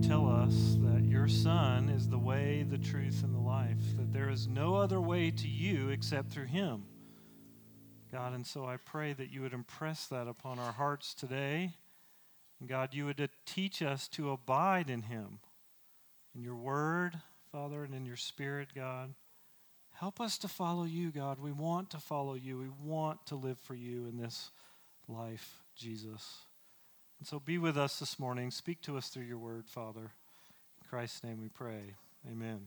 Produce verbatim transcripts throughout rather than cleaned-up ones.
tell us that your Son is the way, the truth, and the life, that there is no other way to you except through him. God, and so I pray that you would impress that upon our hearts today. And God, you would teach us to abide in him, in your word, Father, and in your spirit, God. Help us to follow you, God. We want to follow you. We want to live for you in this life, Jesus. And so be with us this morning. Speak to us through your word, Father. In Christ's name we pray. Amen. Amen.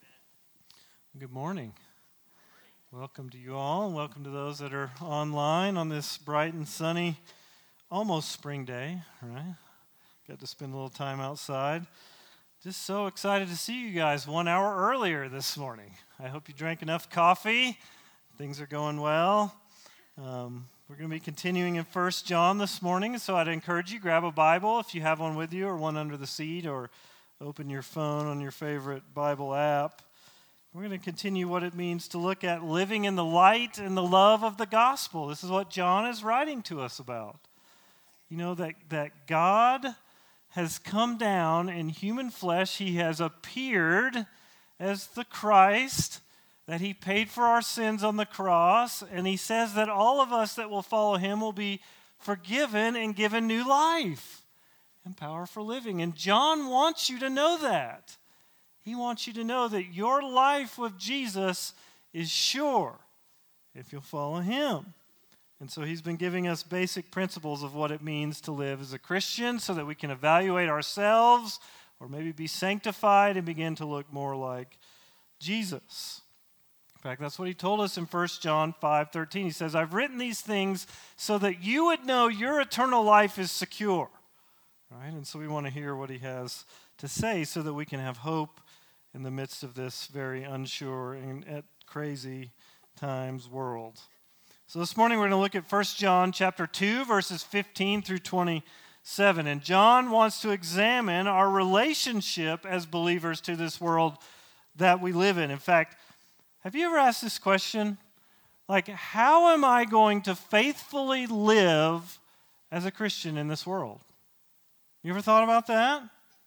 Good morning. Welcome to you all, and welcome to those that are online on this bright and sunny, almost spring day, right? Got to spend a little time outside. Just so excited to see you guys one hour earlier this morning. I hope you drank enough coffee. Things are going well. Um, we're going to be continuing in First John this morning, so I'd encourage you, grab a Bible if you have one with you, or one under the seat, or open your phone on your favorite Bible app. We're going to continue what it means to look at living in the light and the love of the gospel. This is what John is writing to us about. You know, that, that God has come down in human flesh. He has appeared as the Christ, that he paid for our sins on the cross, and he says that all of us that will follow him will be forgiven and given new life and power for living. And John wants you to know that. He wants you to know that your life with Jesus is sure if you'll follow him. And so he's been giving us basic principles of what it means to live as a Christian so that we can evaluate ourselves or maybe be sanctified and begin to look more like Jesus. In fact, that's what he told us in First John five thirteen. He says, I've written these things so that you would know your eternal life is secure. Right? And so we want to hear what he has to say so that we can have hope in the midst of this very unsure and at crazy times world. So this morning we're going to look at First John chapter two, verses fifteen through twenty-seven. And John wants to examine our relationship as believers to this world that we live in. In fact, have you ever asked this question? Like, how am I going to faithfully live as a Christian in this world? You ever thought about that?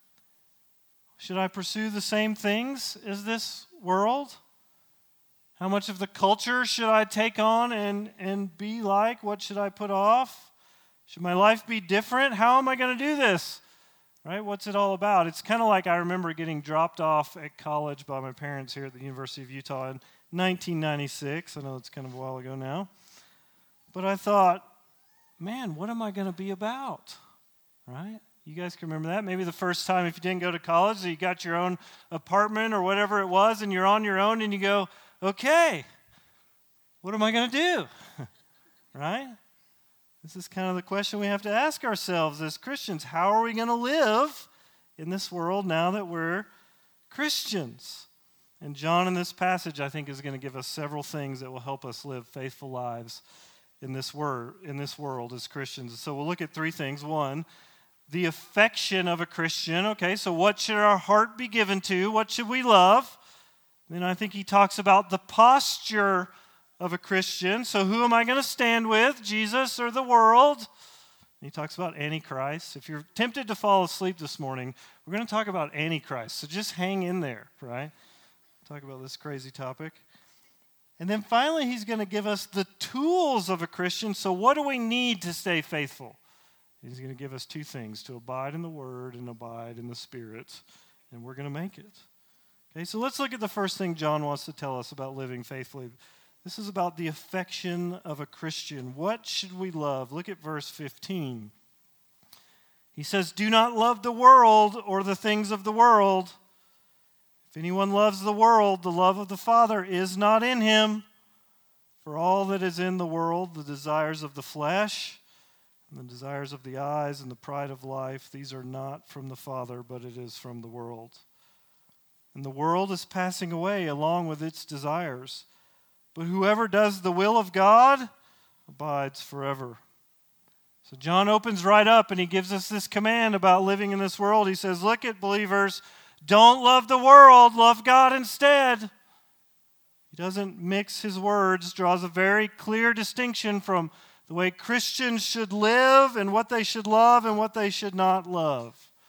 Should I pursue the same things as this world? How much of the culture should I take on and, and be like? What should I put off? Should my life be different? How am I going to do this? Right? What's it all about? It's kind of like I remember getting dropped off at college by my parents here at the University of Utah in nineteen ninety-six. I know it's kind of a while ago now. But I thought, man, what am I going to be about? Right? You guys can remember that. Maybe the first time if you didn't go to college, so you got your own apartment or whatever it was, and you're on your own, and you go, okay, what am I going to do? Right? This is kind of the question we have to ask ourselves as Christians. How are we going to live in this world now that we're Christians? And John in this passage, I think, is going to give us several things that will help us live faithful lives in this word, in this world as Christians. So we'll look at three things. One, the affection of a Christian. Okay, so what should our heart be given to? What should we love? Then I think he talks about the posture of a Christian. So who am I going to stand with, Jesus or the world? And he talks about Antichrist. If you're tempted to fall asleep this morning, we're going to talk about Antichrist. So just hang in there, right? Talk about this crazy topic. And then finally, he's going to give us the tools of a Christian. So what do we need to stay faithful? He's going to give us two things, to abide in the Word and abide in the Spirit. And we're going to make it. Okay, so let's look at the first thing John wants to tell us about living faithfully. This is about the affection of a Christian. What should we love? Look at verse fifteen. He says, do not love the world or the things of the world. If anyone loves the world, the love of the Father is not in him. For all that is in the world, the desires of the flesh, and the desires of the eyes, and the pride of life, these are not from the Father, but it is from the world. And the world is passing away along with its desires. But whoever does the will of God abides forever. So John opens right up and he gives us this command about living in this world. He says, look at believers, don't love the world, love God instead. He doesn't mix his words, draws a very clear distinction from the way Christians should live and what they should love and what they should not love.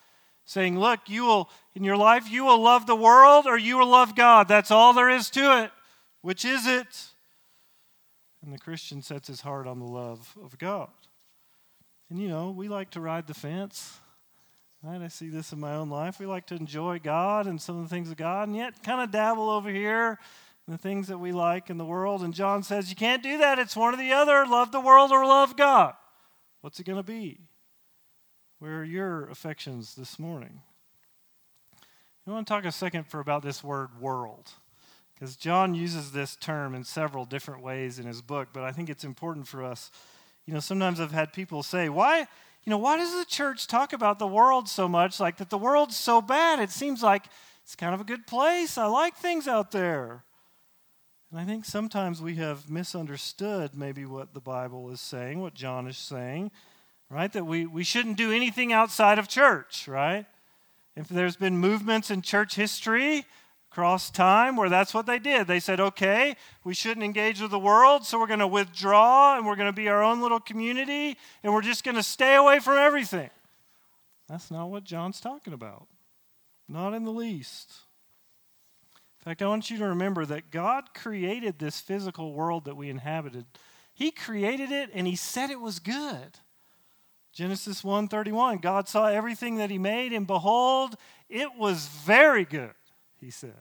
saying, look, you will, in your life, you will love the world or you will love God. That's all there is to it. Which is it? And the Christian sets his heart on the love of God. And you know, we like to ride the fence. Right? I see this in my own life. We like to enjoy God and some of the things of God, and yet kind of dabble over here in the things that we like in the world. And John says, you can't do that. It's one or the other. Love the world or love God. What's it going to be? Where are your affections this morning? I want to talk a second for about this word world, because John uses this term in several different ways in his book, but I think it's important for us. You know, sometimes I've had people say, why, you know, why does the church talk about the world so much, like that the world's so bad? It seems like it's kind of a good place. I like things out there. And I think sometimes we have misunderstood maybe what the Bible is saying, what John is saying, right? That we, we shouldn't do anything outside of church, right? If there's been movements in church history across time where that's what they did. They said, okay, we shouldn't engage with the world, so we're going to withdraw and we're going to be our own little community and we're just going to stay away from everything. That's not what John's talking about. Not in the least. In fact, I want you to remember that God created this physical world that we inhabited. He created it and he said it was good. Genesis one thirty-one, God saw everything that he made and behold, it was very good. He said.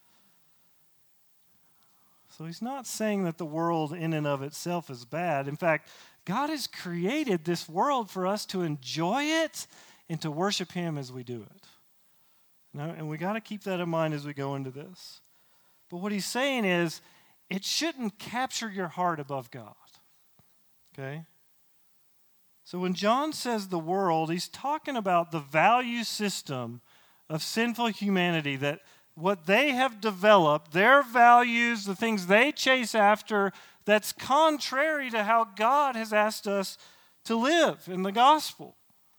So he's not saying that the world in and of itself is bad. In fact, God has created this world for us to enjoy it and to worship him as we do it. Now, and we got to keep that in mind as we go into this. But what he's saying is, it shouldn't capture your heart above God. Okay? So when John says the world, he's talking about the value system of sinful humanity, that what they have developed, their values, the things they chase after, that's contrary to how God has asked us to live in the gospel.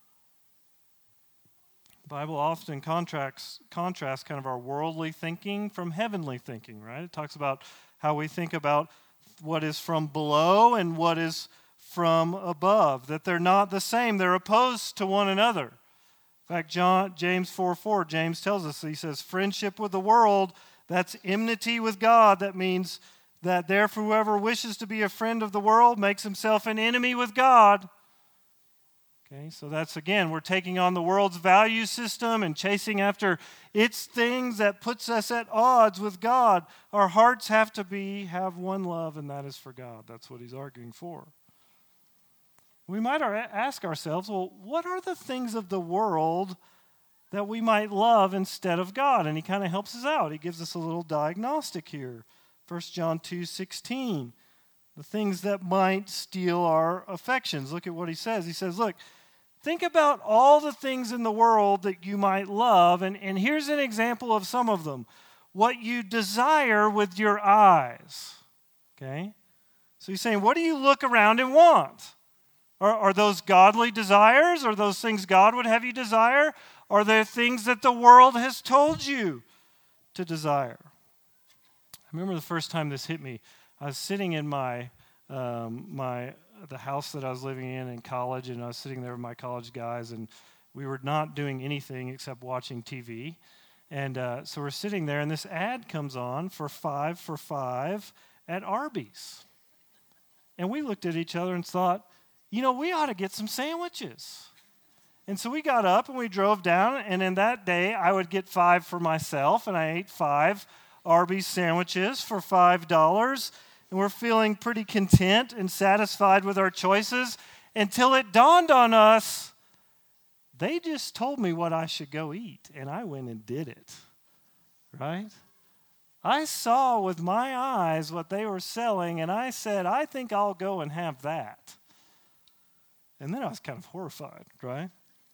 The Bible often contrasts, contrasts kind of our worldly thinking from heavenly thinking, right? It talks about how we think about what is from below and what is from above, that they're not the same. They're opposed to one another. In fact, John, James four four, James tells us, he says, friendship with the world, that's enmity with God. That means that therefore whoever wishes to be a friend of the world makes himself an enemy with God. Okay, so that's, again, we're taking on the world's value system and chasing after its things that puts us at odds with God. Our hearts have to be, have one love, and that is for God. That's what he's arguing for. We might ask ourselves, well, what are the things of the world that we might love instead of God? And he kind of helps us out. He gives us a little diagnostic here. First John two sixteen, the things that might steal our affections. Look at what he says. He says, look, think about all the things in the world that you might love, and, and here's an example of some of them. What you desire with your eyes. Okay? So he's saying, what do you look around and want? Are, are those godly desires? Are those things God would have you desire? Are there things that the world has told you to desire? I remember the first time this hit me. I was sitting in my um, my the house that I was living in in college, and I was sitting there with my college guys, and we were not doing anything except watching T V. And uh, so we're sitting there, and this ad comes on for five for five at Arby's. And we looked at each other and thought, you know, we ought to get some sandwiches. And so we got up and we drove down, and in that day, I would get five for myself, and I ate five Arby's sandwiches for five dollars, and we're feeling pretty content and satisfied with our choices until it dawned on us, they just told me what I should go eat, and I went and did it, right? I saw with my eyes what they were selling, and I said, I think I'll go and have that. And then I was kind of horrified, right?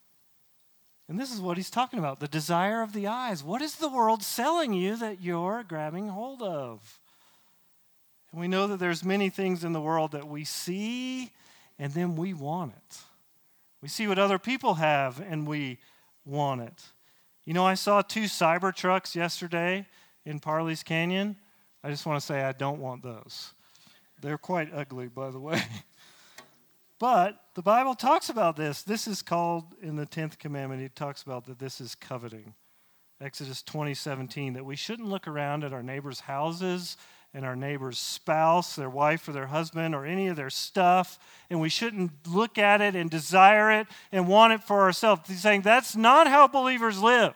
And this is what he's talking about, the desire of the eyes. What is the world selling you that you're grabbing hold of? And we know that there's many things in the world that we see, and then we want it. We see what other people have, and we want it. You know, I saw two cyber trucks yesterday in Parley's Canyon. I just want to say I don't want those. They're quite ugly, by the way. But the Bible talks about this. This is called, in the tenth commandment, it talks about that this is coveting. Exodus twenty seventeen, that we shouldn't look around at our neighbors' houses and our neighbor's spouse, their wife or their husband, or any of their stuff, and we shouldn't look at it and desire it and want it for ourselves. He's saying that's not how believers live.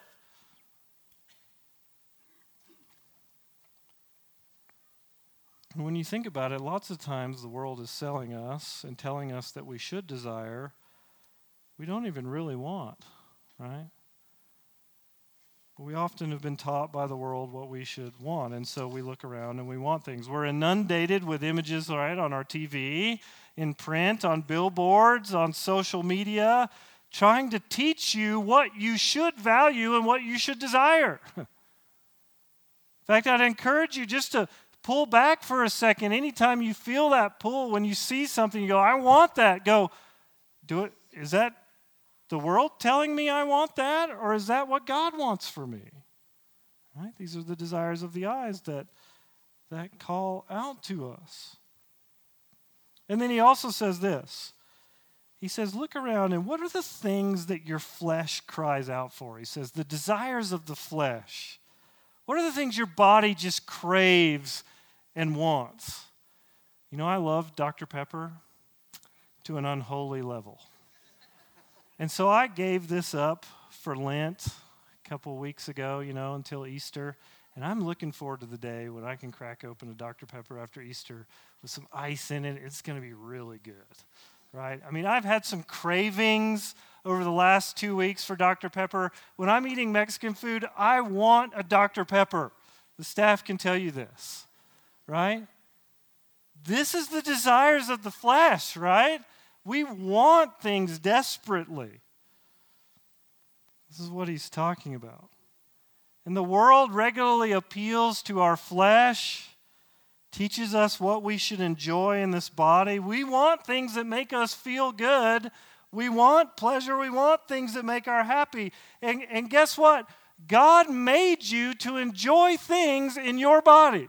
And when you think about it, lots of times the world is selling us and telling us that we should desire, we don't even really want, right? We often have been taught by the world what we should want, and so we look around and we want things. We're inundated with images, right, on our T V, in print, on billboards, on social media, trying to teach you what you should value and what you should desire. In fact, I'd encourage you just to pull back for a second. Anytime you feel that pull, when you see something, you go, I want that. Go, do it. Is that the world telling me I want that, or is that what God wants for me? Right? These are the desires of the eyes that, that call out to us. And then he also says this. He says, look around, and what are the things that your flesh cries out for? He says, the desires of the flesh. What are the things your body just craves and wants? You know, I love Doctor Pepper to an unholy level. And so I gave this up for Lent a couple weeks ago, you know, until Easter. And I'm looking forward to the day when I can crack open a Doctor Pepper after Easter with some ice in it. It's going to be really good, right? I mean, I've had some cravings over the last two weeks for Doctor Pepper. When I'm eating Mexican food, I want a Doctor Pepper. The staff can tell you this, right? This is the desires of the flesh, right? We want things desperately. This is what he's talking about. And the world regularly appeals to our flesh, teaches us what we should enjoy in this body. We want things that make us feel good. We want pleasure. We want things that make our happy. And, and guess what? God made you to enjoy things in your body.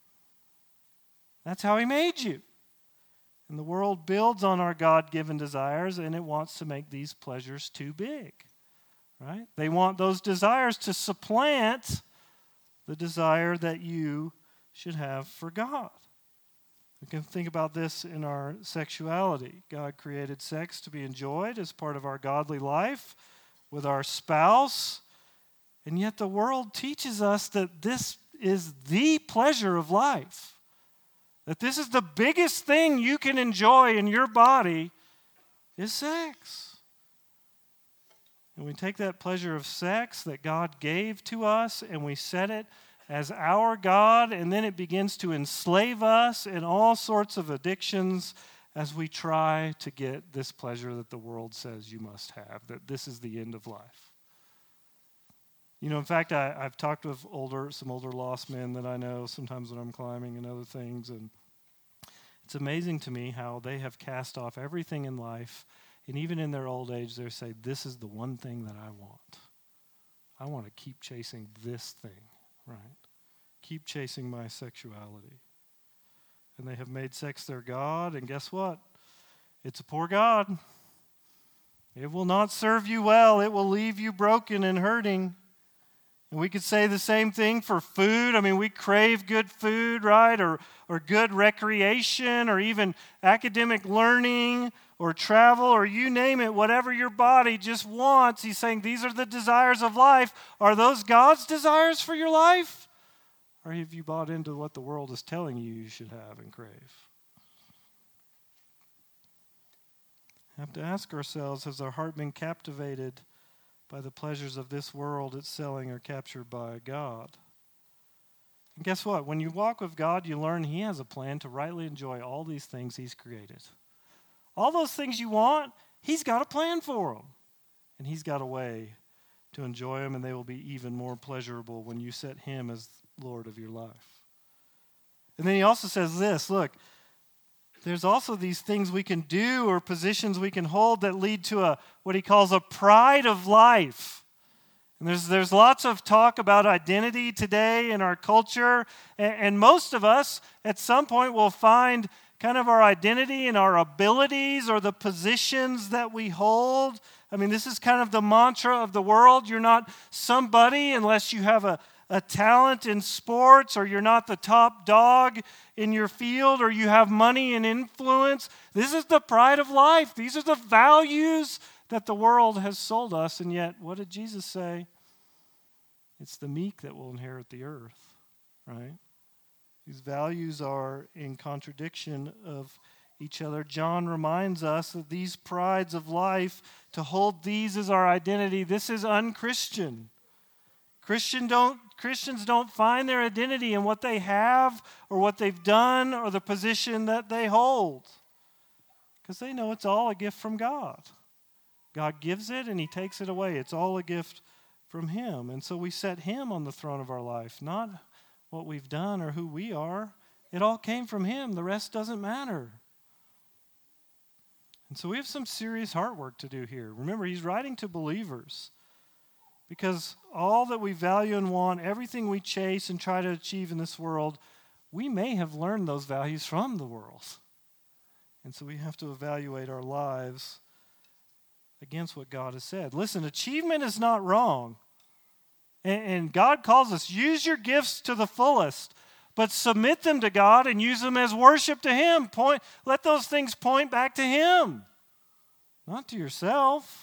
That's how he made you. And the world builds on our God-given desires, and it wants to make these pleasures too big, right? They want those desires to supplant the desire that you should have for God. We can think about this in our sexuality. God created sex to be enjoyed as part of our godly life with our spouse, and yet the world teaches us that this is the pleasure of life. That this is the biggest thing you can enjoy in your body is sex. And we take that pleasure of sex that God gave to us and we set it as our God, and then it begins to enslave us in all sorts of addictions as we try to get this pleasure that the world says you must have, that this is the end of life. You know, in fact, I, I've talked with older, some older lost men that I know sometimes when I'm climbing and other things, and it's amazing to me how they have cast off everything in life, and even in their old age, they say, this is the one thing that I want. I want to keep chasing this thing, right? Keep chasing my sexuality. And they have made sex their God, and guess what? It's a poor God. It will not serve you well. It will leave you broken and hurting. And we could say the same thing for food. I mean, we crave good food, right? Or, or good recreation, or even academic learning, or travel, or you name it, whatever your body just wants. He's saying these are the desires of life. Are those God's desires for your life? Or have you bought into what the world is telling you you should have and crave? We have to ask ourselves, has our heart been captivated by the pleasures of this world it's selling, or captured by God? And guess what? When you walk with God, you learn He has a plan to rightly enjoy all these things He's created. All those things you want, He's got a plan for them. And He's got a way to enjoy them, and they will be even more pleasurable when you set Him as Lord of your life. And then He also says this, look, there's also these things we can do or positions we can hold that lead to a what He calls a pride of life. And there's there's lots of talk about identity today in our culture, and, and most of us at some point will find kind of our identity and our abilities or the positions that we hold. I mean, this is kind of the mantra of the world. You're not somebody unless you have a, a talent in sports, or you're not the top dog in your field, or you have money and influence. This is the pride of life. These are the values that the world has sold us. And yet, what did Jesus say? It's the meek that will inherit the earth, right? These values are in contradiction of each other. John reminds us that these prides of life, to hold these as our identity, this is unchristian. Christian don't, Christians don't find their identity in what they have or what they've done or the position that they hold, because they know it's all a gift from God. God gives it and he takes it away. It's all a gift from him. And so we set him on the throne of our life, not what we've done or who we are. It all came from him. The rest doesn't matter. And so we have some serious heart work to do here. Remember, he's writing to believers, because all that we value and want, everything we chase and try to achieve in this world, we may have learned those values from the world. And so we have to evaluate our lives against what God has said. Listen, achievement is not wrong. And, and God calls us, use your gifts to the fullest, but submit them to God and use them as worship to him. Point, let those things point back to him, not to yourself.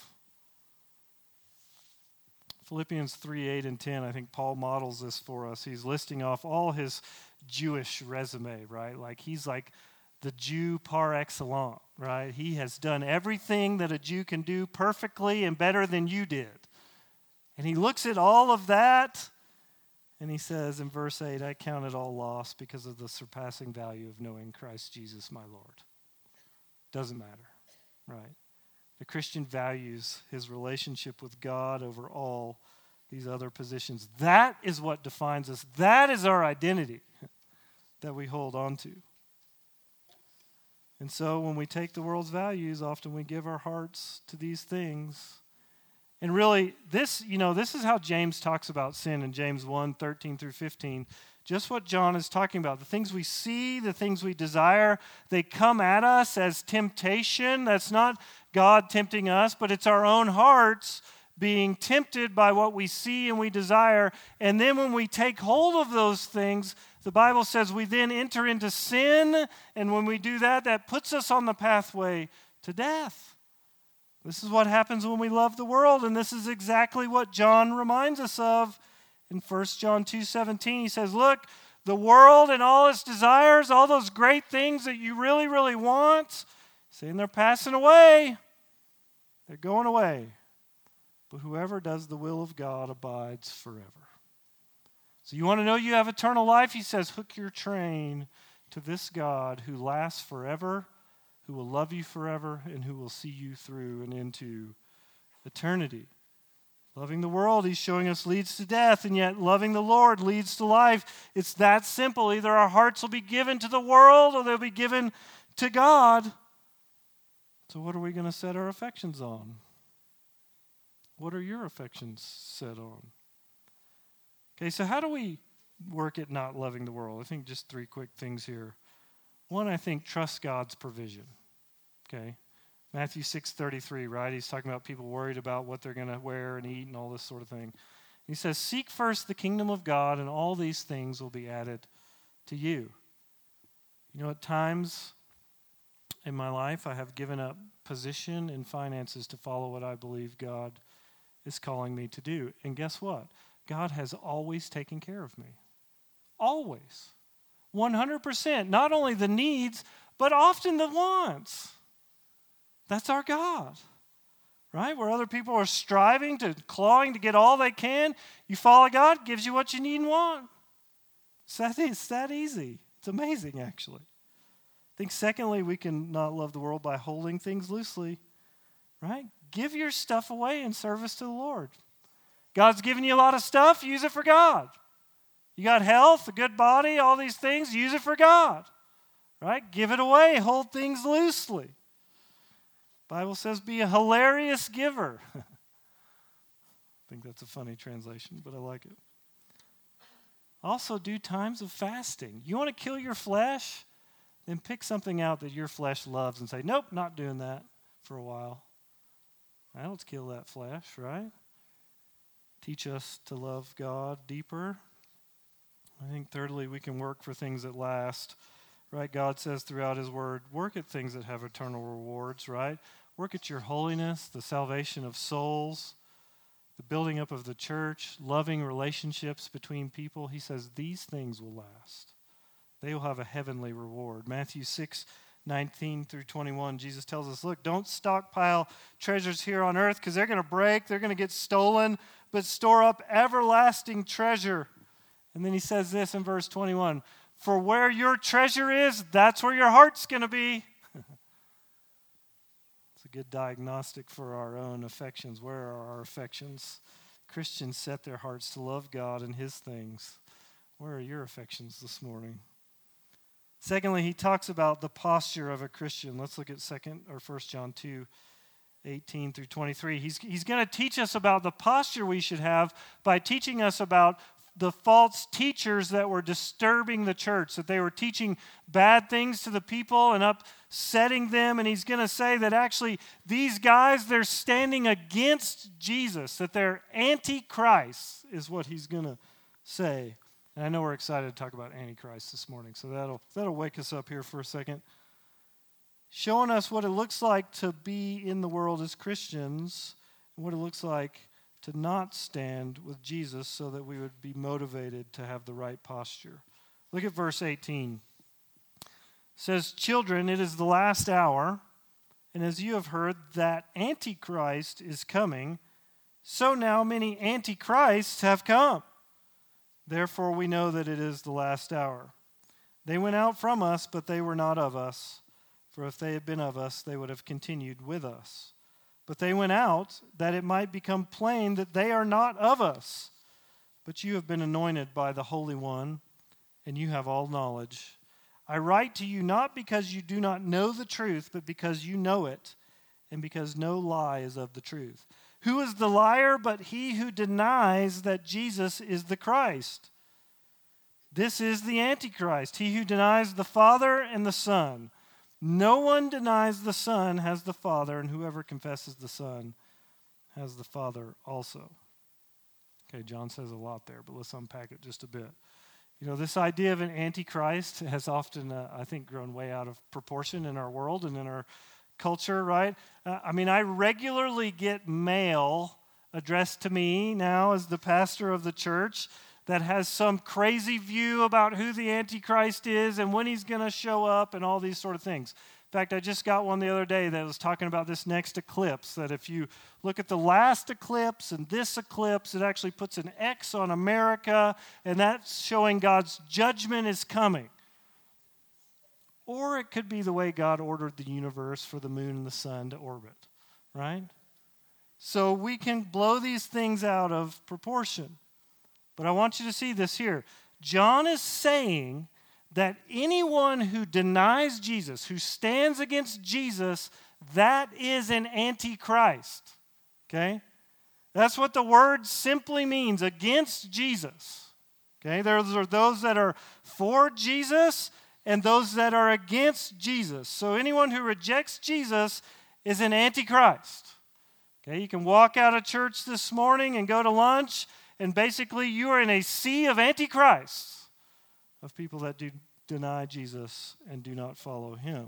Philippians three, eight, and ten, I think Paul models this for us. He's listing off all his Jewish resume, right? Like he's like the Jew par excellence, right? He has done everything that a Jew can do perfectly and better than you did. And he looks at all of that, and he says in verse eight, I count it all loss because of the surpassing value of knowing Christ Jesus my Lord. Doesn't matter, right? The Christian values his relationship with God over all these other positions. That is what defines us. That is our identity that we hold on to. And so when we take the world's values, often we give our hearts to these things. And really, this, you know, this is how James talks about sin in James one, thirteen through fifteen. Just what John is talking about. The things we see, the things we desire, they come at us as temptation. That's not God tempting us, but it's our own hearts being tempted by what we see and we desire. And then when we take hold of those things, the Bible says we then enter into sin. And when we do that, that puts us on the pathway to death. This is what happens when we love the world. And this is exactly what John reminds us of in First John two seventeen. He says, look, the world and all its desires, all those great things that you really, really want, saying they're passing away. They're going away. But whoever does the will of God abides forever. So you want to know you have eternal life? He says, hook your train to this God who lasts forever, who will love you forever, and who will see you through and into eternity. Loving the world, he's showing us, leads to death, and yet loving the Lord leads to life. It's that simple. Either our hearts will be given to the world or they'll be given to God. So what are we going to set our affections on? What are your affections set on? Okay, so how do we work at not loving the world? I think just three quick things here. One, I think, trust God's provision. Okay? Matthew six thirty-three, right? He's talking about people worried about what they're going to wear and eat and all this sort of thing. He says, seek first the kingdom of God, and all these things will be added to you. You know, at times in my life, I have given up position and finances to follow what I believe God is calling me to do. And guess what? God has always taken care of me. Always. one hundred percent. Not only the needs, but often the wants. That's our God, right? Where other people are striving to, clawing to get all they can, you follow God, gives you what you need and want. It's that, it's that easy. It's amazing, actually. I think secondly, we can not love the world by holding things loosely, right? Give your stuff away in service to the Lord. God's given you a lot of stuff, use it for God. You got health, a good body, all these things, use it for God, right? Give it away, hold things loosely. Bible says be a hilarious giver. I think that's a funny translation, but I like it. Also, do times of fasting. You want to kill your flesh? then pick something out that your flesh loves and say, nope, not doing that for a while. Now let's kill that flesh, right? Teach us to love God deeper. I think thirdly, we can work for things that last, right? God says throughout his word, work at things that have eternal rewards, right? Work at your holiness, the salvation of souls, the building up of the church, loving relationships between people. He says these things will last. They will have a heavenly reward. Matthew six, nineteen through twenty-one, Jesus tells us, look, don't stockpile treasures here on earth because they're going to break, they're going to get stolen, but store up everlasting treasure. And then he says this in verse twenty-one, for where your treasure is, that's where your heart's going to be. It's a good diagnostic for our own affections. Where are our affections? Christians set their hearts to love God and his things. Where are your affections this morning? Secondly, he talks about the posture of a Christian. Let's look at second or First John two, eighteen through twenty-three. He's, he's going to teach us about the posture we should have by teaching us about the false teachers that were disturbing the church, that they were teaching bad things to the people and upsetting them. And he's going to say that actually these guys, they're standing against Jesus, that they're antichrist is what he's going to say. And I know we're excited to talk about Antichrist this morning, so that'll that'll wake us up here for a second. Showing us what it looks like to be in the world as Christians, and what it looks like to not stand with Jesus so that we would be motivated to have the right posture. Look at verse eighteen. It says, children, it is the last hour, and as you have heard that Antichrist is coming, so now many Antichrists have come. Therefore, we know that it is the last hour. They went out from us, but they were not of us. For if they had been of us, they would have continued with us. But they went out, that it might become plain that they are not of us. But you have been anointed by the Holy One, and you have all knowledge. I write to you not because you do not know the truth, but because you know it, and because no lie is of the truth. Who is the liar but he who denies that Jesus is the Christ? This is the Antichrist, he who denies the Father and the Son. No one denies the Son has the Father, and whoever confesses the Son has the Father also. Okay, John says a lot there, but let's unpack it just a bit. You know, this idea of an Antichrist has often, uh, I think, grown way out of proportion in our world and in our culture, right? Uh, I mean, I regularly get mail addressed to me now as the pastor of the church that has some crazy view about who the Antichrist is and when he's going to show up and all these sort of things. In fact, I just got one the other day that was talking about this next eclipse, that if you look at the last eclipse and this eclipse, it actually puts an X on America, and that's showing God's judgment is coming. Or it could be the way God ordered the universe for the moon and the sun to orbit, right? So we can blow these things out of proportion. But I want you to see this here. John is saying that anyone who denies Jesus, who stands against Jesus, that is an antichrist, okay? That's what the word simply means, against Jesus, okay? There are those that are for Jesus and those that are against Jesus. So anyone who rejects Jesus is an antichrist. Okay, you can walk out of church this morning and go to lunch, and basically you are in a sea of antichrists, of people that do deny Jesus and do not follow him.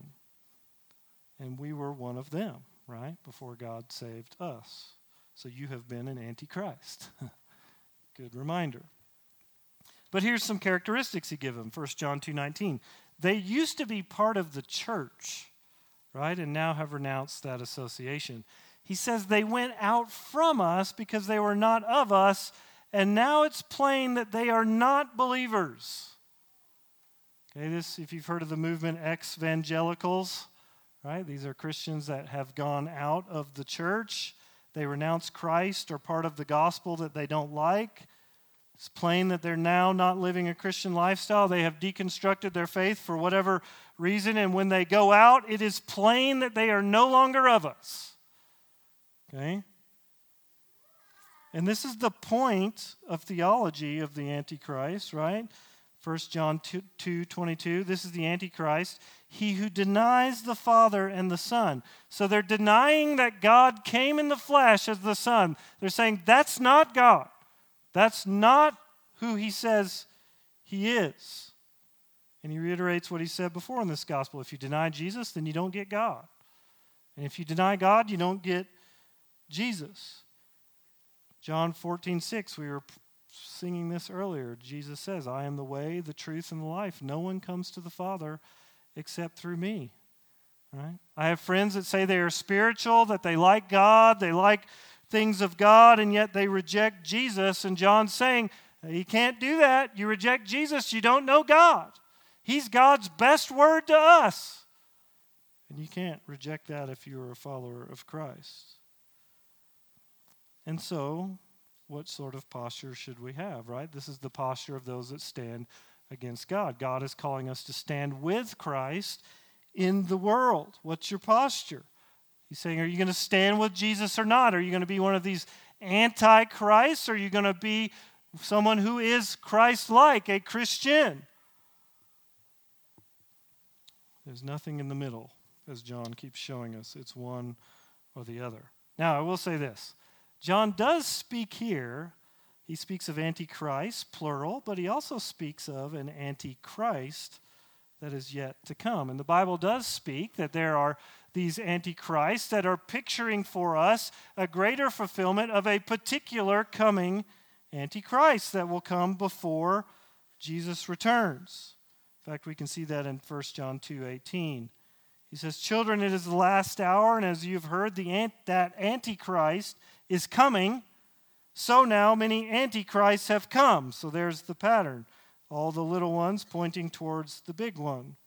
And we were one of them, right, before God saved us. So you have been an antichrist. Good reminder. But here's some characteristics he gives them. First John two nineteen. They used to be part of the church, right, and now have renounced that association. He says they went out from us because they were not of us, and now it's plain that they are not believers. Okay, this, if you've heard of the movement ex-evangelicals, right, these are Christians that have gone out of the church. They renounce Christ or part of the gospel that they don't like. It's plain that they're now not living a Christian lifestyle. They have deconstructed their faith for whatever reason, and when they go out, it is plain that they are no longer of us. Okay? And this is the point of theology of the Antichrist, right? First John two twenty-two, this is the Antichrist, he who denies the Father and the Son. So they're denying that God came in the flesh as the Son. They're saying that's not God. That's not who he says he is. And he reiterates what he said before in this gospel. If you deny Jesus, then you don't get God. And if you deny God, you don't get Jesus. John fourteen six, we were singing this earlier. Jesus says, I am the way, the truth, and the life. No one comes to the Father except through me. Right? I have friends that say they are spiritual, that they like God, they like things of God, and yet they reject Jesus. And John's saying, you can't do that. You reject Jesus, you don't know God. He's God's best word to us. And you can't reject that if you're a follower of Christ. And so, what sort of posture should we have, right? This is the posture of those that stand against God. God is calling us to stand with Christ in the world. What's your posture? He's saying, are you going to stand with Jesus or not? Are you going to be one of these anti-Christs? Or are you going to be someone who is Christ-like, a Christian? There's nothing in the middle, as John keeps showing us. It's one or the other. Now, I will say this. John does speak here, he speaks of antichrist, plural, but he also speaks of an antichrist that is yet to come. And the Bible does speak that there are these antichrists that are picturing for us a greater fulfillment of a particular coming antichrist that will come before Jesus returns. In fact, we can see that in First John two eighteen. He says, children, it is the last hour, and as you've heard, the ant- that antichrist is coming, so now many antichrists have come. So there's the pattern. All the little ones pointing towards the big one.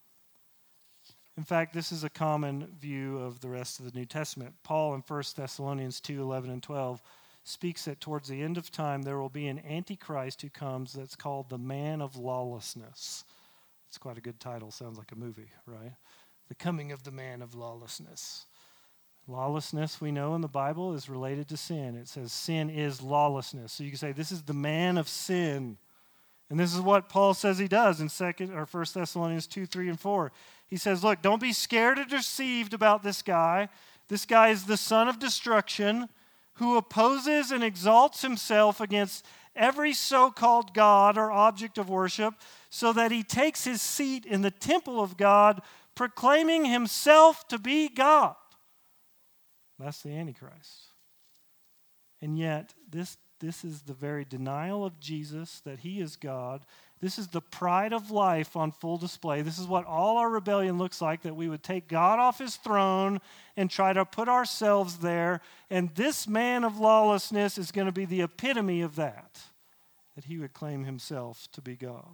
In fact, this is a common view of the rest of the New Testament. Paul in First Thessalonians two eleven and twelve speaks that towards the end of time there will be an antichrist who comes that's called the man of lawlessness. It's quite a good title. Sounds like a movie, right? The coming of the man of lawlessness. Lawlessness, we know in the Bible, is related to sin. It says sin is lawlessness. So you can say this is the man of sin. And this is what Paul says he does in second or First Thessalonians two, three, and four. He says, look, don't be scared or deceived about this guy. This guy is the son of destruction who opposes and exalts himself against every so-called God or object of worship so that he takes his seat in the temple of God, proclaiming himself to be God. That's the Antichrist. And yet, this, this is the very denial of Jesus, that he is God. This is the pride of life on full display. This is what all our rebellion looks like, that we would take God off his throne and try to put ourselves there. And this man of lawlessness is going to be the epitome of that, that he would claim himself to be God.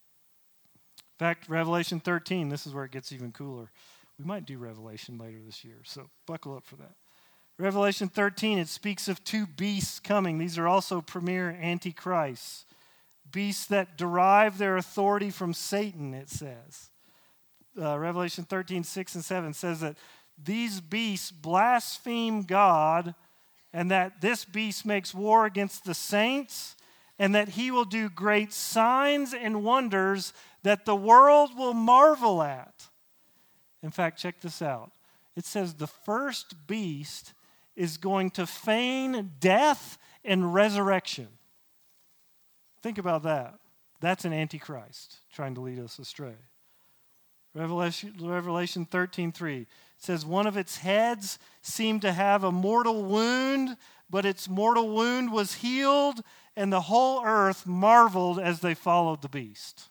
In fact, Revelation thirteen, this is where it gets even cooler. We might do Revelation later this year, so buckle up for that. Revelation thirteen, it speaks of two beasts coming. These are also premier antichrists. Beasts that derive their authority from Satan, it says. Uh, Revelation thirteen, six and seven says that these beasts blaspheme God, and that this beast makes war against the saints, and that he will do great signs and wonders that the world will marvel at. In fact, check this out. It says the first beast is going to feign death and resurrection. Think about that. That's an antichrist trying to lead us astray. Revelation, Revelation thirteen three says one of its heads seemed to have a mortal wound, but its mortal wound was healed, and the whole earth marveled as they followed the beast.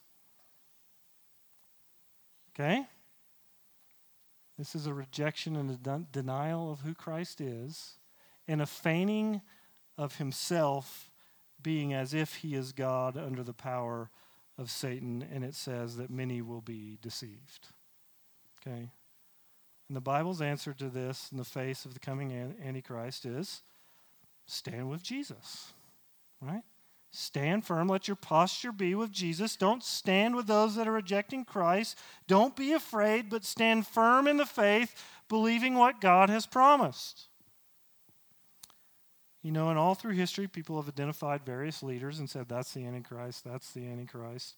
Okay? This is a rejection and a den- denial of who Christ is, and a feigning of himself being as if he is God under the power of Satan, and it says that many will be deceived. Okay? And the Bible's answer to this in the face of the coming Antichrist is stand with Jesus, right? Stand firm. Let your posture be with Jesus. Don't stand with those that are rejecting Christ. Don't be afraid, but stand firm in the faith, believing what God has promised. You know, and all through history, people have identified various leaders and said, that's the Antichrist, that's the Antichrist.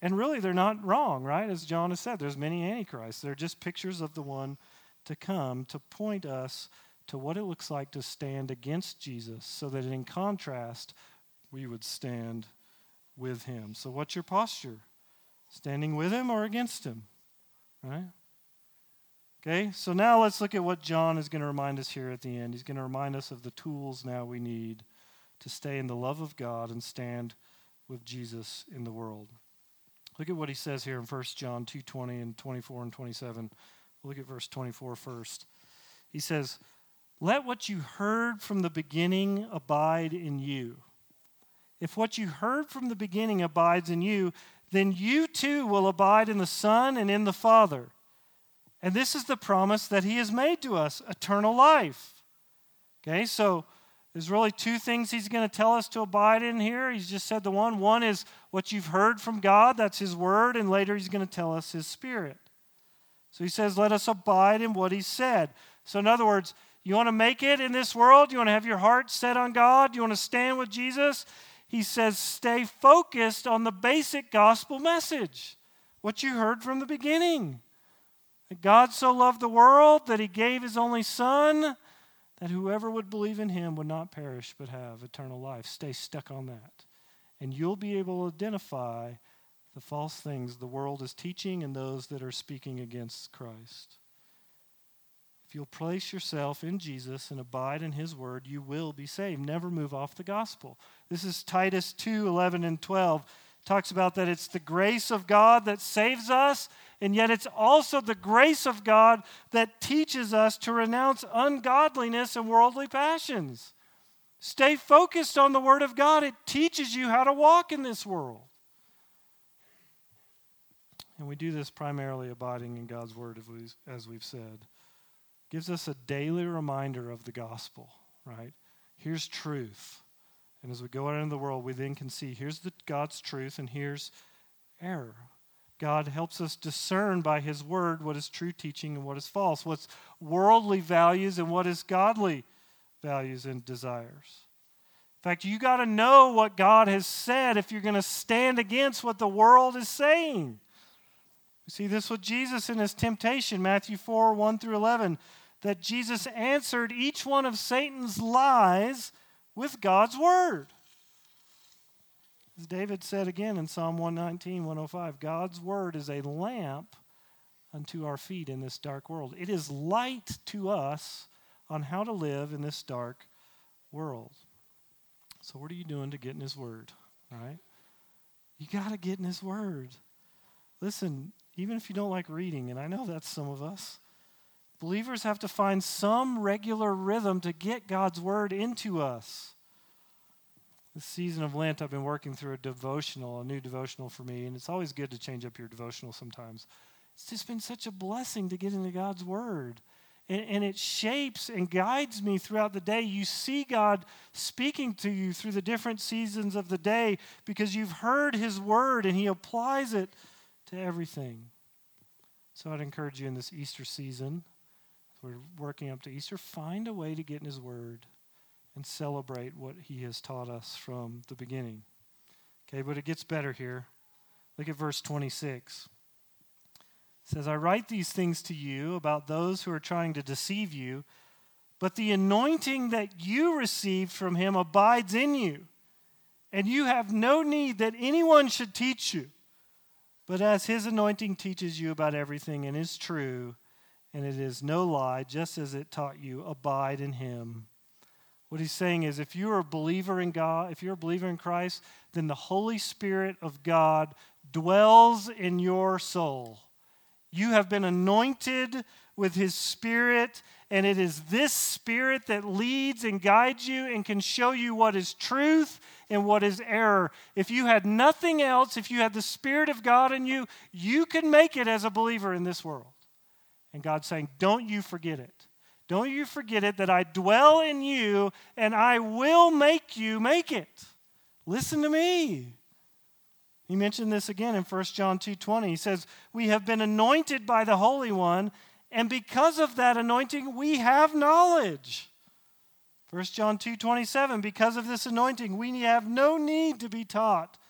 And really, they're not wrong, right? As John has said, there's many antichrists. They're just pictures of the one to come to point us to what it looks like to stand against Jesus, so that in contrast, we would stand with him. So what's your posture? Standing with him or against him? Right? Okay, so now let's look at what John is going to remind us here at the end. He's going to remind us of the tools now we need to stay in the love of God and stand with Jesus in the world. Look at what he says here in First John two twenty and twenty-four and twenty-seven. We'll look at verse twenty-four first. He says, "Let what you heard from the beginning abide in you. If what you heard from the beginning abides in you, then you too will abide in the Son and in the Father. And this is the promise that he has made to us, eternal life." Okay, so there's really two things he's going to tell us to abide in here. He's just said the one. One is what you've heard from God, that's his word, and later he's going to tell us his Spirit. So he says, let us abide in what he said. So in other words, you want to make it in this world? You want to have your heart set on God? You want to stand with Jesus? He says, stay focused on the basic gospel message, what you heard from the beginning. That God so loved the world that he gave his only Son, that whoever would believe in him would not perish but have eternal life. Stay stuck on that. And you'll be able to identify the false things the world is teaching and those that are speaking against Christ. If you'll place yourself in Jesus and abide in his word, you will be saved. Never move off the gospel. This is Titus two eleven and twelve. It talks about that it's the grace of God that saves us, and yet it's also the grace of God that teaches us to renounce ungodliness and worldly passions. Stay focused on the word of God. It teaches you how to walk in this world. And we do this primarily abiding in God's word, as we've said. Gives us a daily reminder of the gospel, right? Here's truth. And as we go out into the world, we then can see here's the God's truth and here's error. God helps us discern by his word what is true teaching and what is false, what's worldly values and what is godly values and desires. In fact, you got to know what God has said if you're going to stand against what the world is saying. We see this with Jesus in his temptation, Matthew four, one through eleven, that Jesus answered each one of Satan's lies with God's word. As David said again in Psalm one nineteen, one oh five, God's word is a lamp unto our feet in this dark world. It is light to us on how to live in this dark world. So what are you doing to get in his word, right? You got to get in his word. Listen, even if you don't like reading, and I know that's some of us, believers have to find some regular rhythm to get God's word into us. This season of Lent, I've been working through a devotional, a new devotional for me, and it's always good to change up your devotional sometimes. It's just been such a blessing to get into God's word. And, and it shapes and guides me throughout the day. You see God speaking to you through the different seasons of the day because you've heard his word and he applies it to everything. So I'd encourage you in this Easter season, we're working up to Easter, find a way to get in his word and celebrate what he has taught us from the beginning. Okay, but it gets better here. Look at verse twenty-six. It says, I write these things to you about those who are trying to deceive you, but the anointing that you received from him abides in you, and you have no need that anyone should teach you. But as his anointing teaches you about everything and is true, and it is no lie, just as it taught you, abide in him. What he's saying is if you're a believer in God, if you're a believer in Christ, then the Holy Spirit of God dwells in your soul. You have been anointed with his Spirit, and it is this Spirit that leads and guides you and can show you what is truth and what is error. If you had nothing else, if you had the Spirit of God in you, you can make it as a believer in this world. And God's saying, don't you forget it. Don't you forget it that I dwell in you and I will make you make it. Listen to me. He mentioned this again in First John two twenty. He says, we have been anointed by the Holy One, and because of that anointing, we have knowledge. First John two twenty-seven, because of this anointing, we have no need to be taught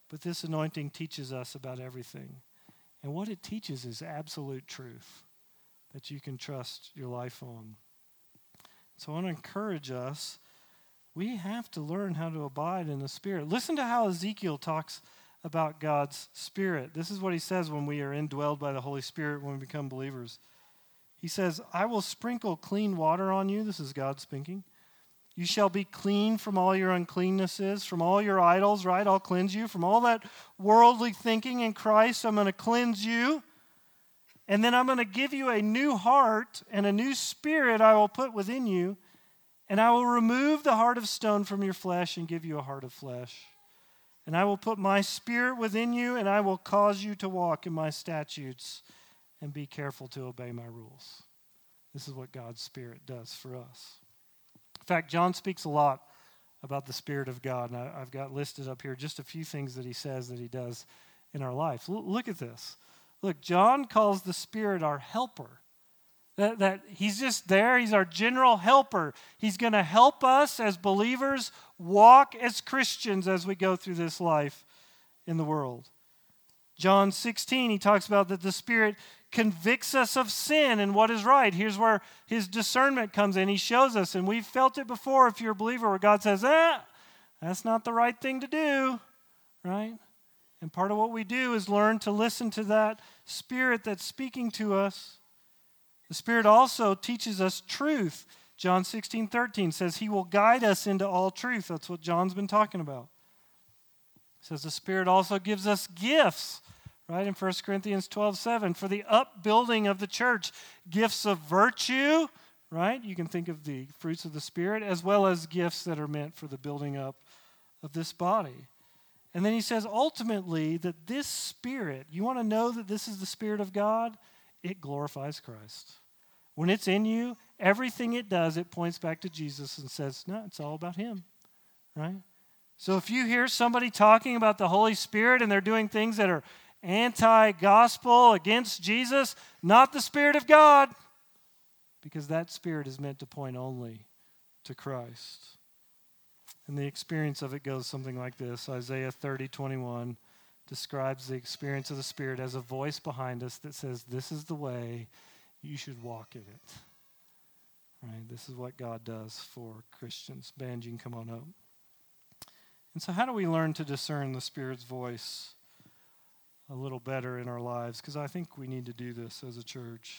but this anointing teaches us about everything. And what it teaches is absolute truth that you can trust your life on. So I want to encourage us, we have to learn how to abide in the Spirit. Listen to how Ezekiel talks about God's Spirit. This is what he says when we are indwelled by the Holy Spirit, when we become believers. He says, I will sprinkle clean water on you. This is God speaking. You shall be clean from all your uncleannesses, from all your idols, right? I'll cleanse you. From all that worldly thinking in Christ, I'm going to cleanse you. And then I'm going to give you a new heart and a new spirit I will put within you. And I will remove the heart of stone from your flesh and give you a heart of flesh. And I will put my spirit within you, and I will cause you to walk in my statutes and be careful to obey my rules. This is what God's Spirit does for us. In fact, John speaks a lot about the Spirit of God, and I, I've got listed up here just a few things that he says that he does in our life. L- look at this. Look, John calls the Spirit our helper. That, that he's just there. He's our general helper. He's going to help us as believers walk as Christians as we go through this life in the world. John sixteen, he talks about that the Spirit convicts us of sin and what is right. Here's where his discernment comes in. He shows us, and we've felt it before if you're a believer, where God says, eh, that's not the right thing to do, right? And part of what we do is learn to listen to that Spirit that's speaking to us. The Spirit also teaches us truth. John sixteen thirteen says he will guide us into all truth. That's what John's been talking about. It says the Spirit also gives us gifts, right? In First Corinthians twelve seven, for the upbuilding of the church, gifts of virtue, right? You can think of the fruits of the Spirit, as well as gifts that are meant for the building up of this body. And then he says ultimately that this Spirit, you want to know that this is the Spirit of God? It glorifies Christ. When it's in you, everything it does, it points back to Jesus and says, no, it's all about him, right? So if you hear somebody talking about the Holy Spirit and they're doing things that are anti-gospel, against Jesus, not the Spirit of God, because that Spirit is meant to point only to Christ. And the experience of it goes something like this. Isaiah thirty twenty-one describes the experience of the Spirit as a voice behind us that says, this is the way, you should walk in it. Right? This is what God does for Christians. Band, you can come on up. And so how do we learn to discern the Spirit's voice a little better in our lives? Because I think we need to do this as a church.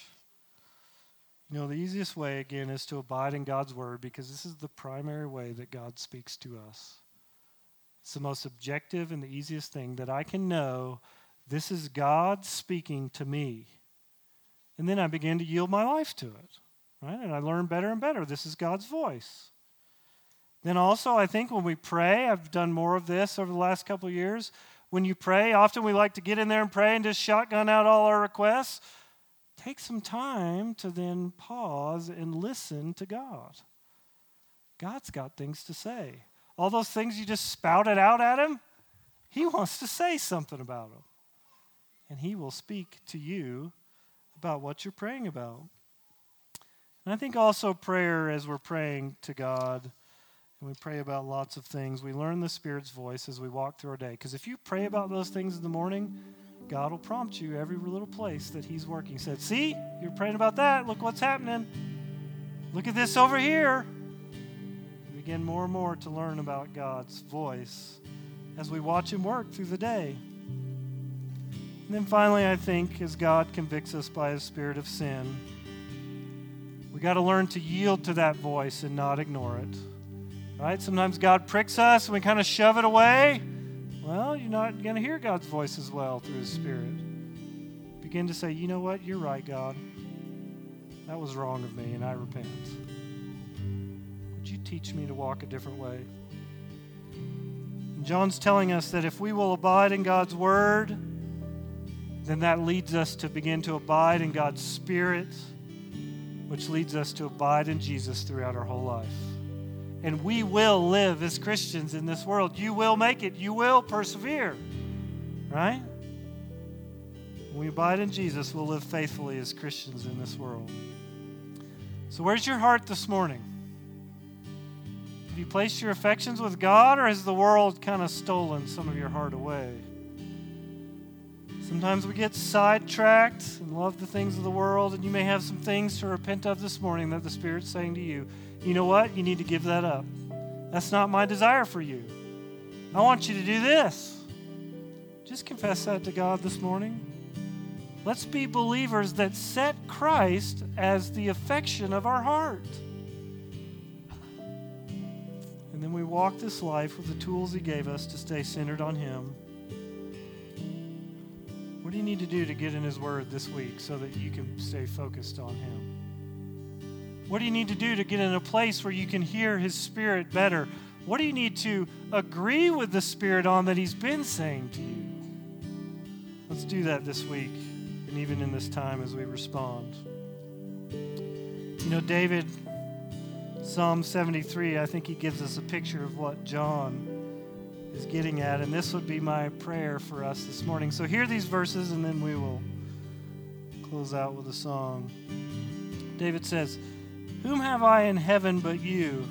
You know, the easiest way, again, is to abide in God's Word, because this is the primary way that God speaks to us. It's the most objective and the easiest thing that I can know this is God speaking to me. And then I begin to yield my life to it, right? And I learn better and better. This is God's voice. Then also, I think when we pray, I've done more of this over the last couple of years. When you pray, often we like to get in there and pray and just shotgun out all our requests. Take some time to then pause and listen to God. God's got things to say. All those things you just spouted out at him, he wants to say something about them. And he will speak to you about what you're praying about. And I think also prayer, as we're praying to God, and we pray about lots of things, we learn the Spirit's voice as we walk through our day. Because if you pray about those things in the morning, God will prompt you every little place that he's working. He said, see, you're praying about that. Look what's happening. Look at this over here. We begin more and more to learn about God's voice as we watch him work through the day. And then finally, I think, as God convicts us by his Spirit of sin, we got to learn to yield to that voice and not ignore it. Right? Sometimes God pricks us and we kind of shove it away. Well, you're not going to hear God's voice as well through his Spirit. Begin to say, you know what? You're right, God. That was wrong of me, and I repent. Would you teach me to walk a different way? And John's telling us that if we will abide in God's Word, then that leads us to begin to abide in God's Spirit, which leads us to abide in Jesus throughout our whole life. And we will live as Christians in this world. You will make it. You will persevere. Right? When we abide in Jesus, we'll live faithfully as Christians in this world. So where's your heart this morning? Have you placed your affections with God, or has the world kind of stolen some of your heart away? Sometimes we get sidetracked and love the things of the world, and you may have some things to repent of this morning that the Spirit's saying to you, you know what? You need to give that up. That's not my desire for you. I want you to do this. Just confess that to God this morning. Let's be believers that set Christ as the affection of our heart. And then we walk this life with the tools He gave us to stay centered on Him. What do you need to do to get in His Word this week so that you can stay focused on Him? What do you need to do to get in a place where you can hear His Spirit better? What do you need to agree with the Spirit on that He's been saying to you? Let's do that this week, and even in this time as we respond. You know, David, Psalm seventy-three, I think he gives us a picture of what John is getting at, and this would be my prayer for us this morning. So hear these verses, and then we will close out with a song. David says, "Whom have I in heaven but you?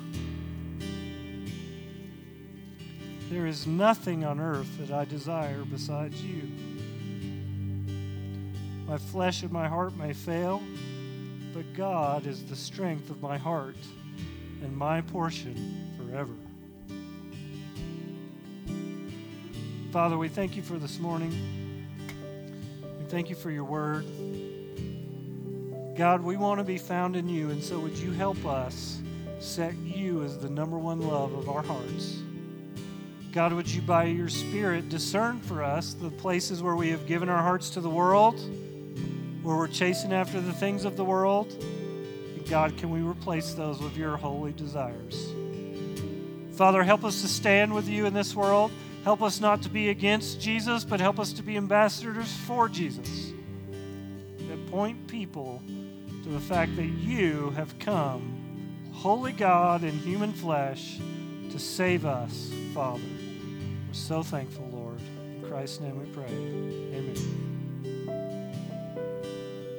There is nothing on earth that I desire besides you. My flesh and my heart may fail, but God is the strength of my heart and my portion forever." Father, we thank you for this morning. We thank you for your word. God, we want to be found in you, and so would you help us set you as the number one love of our hearts. God, would you by your Spirit discern for us the places where we have given our hearts to the world, where we're chasing after the things of the world. And God, can we replace those with your holy desires? Father, help us to stand with you in this world. Help us not to be against Jesus, but help us to be ambassadors for Jesus, that point people to the fact that you have come, holy God in human flesh, to save us, Father. We're so thankful, Lord. In Christ's name we pray.